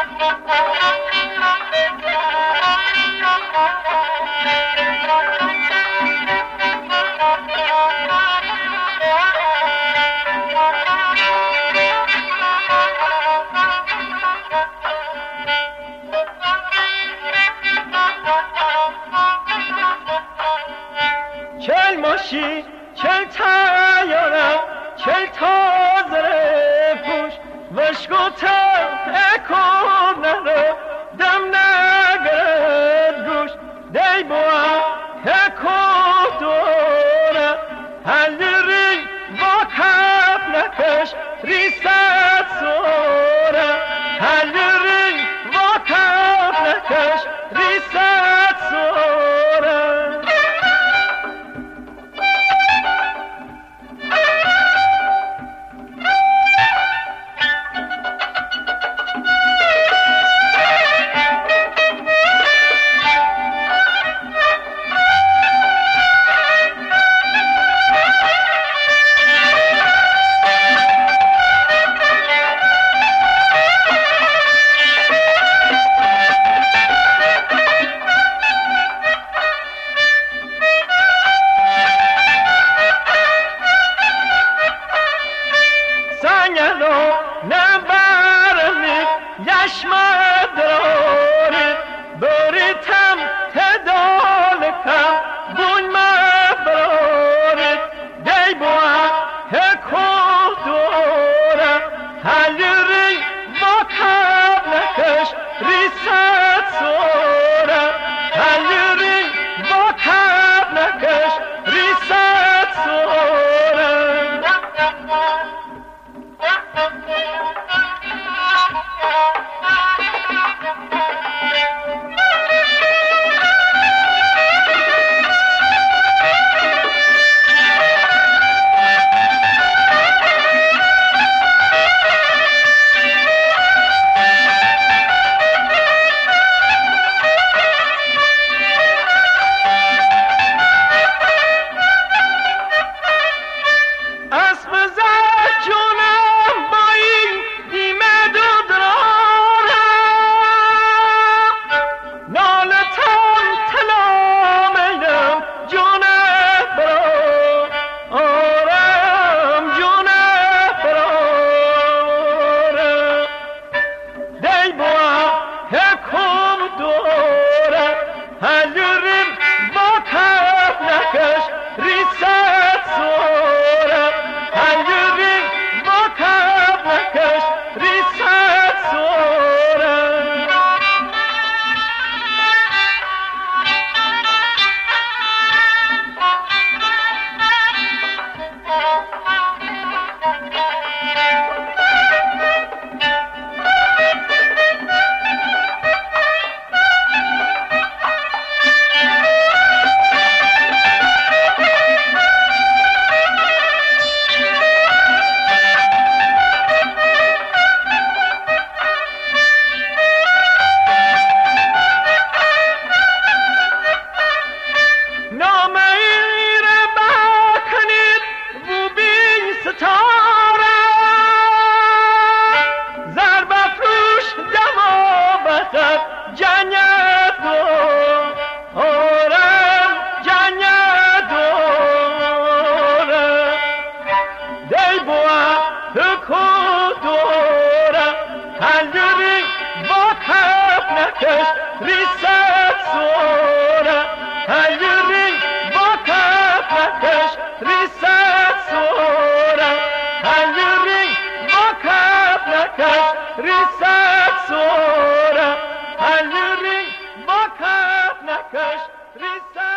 چل ماشی چل تیاره چل تازه پوش وشکوتم اکون نره دم نگرد گوش دی بوا اکو دوره هلی با کف نکش ریست سوره هلی با کف نکش ریست سوره نبرمی یشمد داری بریتم تدالکم بون مبراری دی بوا هکو دوره هلیری با کب نکش ریست سوره هلیری با کب نکش ریست سوره هلیریم با کف نکش ریست سوره هلیریم با کف نکش ریست سوره نکش ریست سوره هلیری با کف نکش ریست سوره هلیری با کف نکش ریست سوره هلیری با کف نکش ریست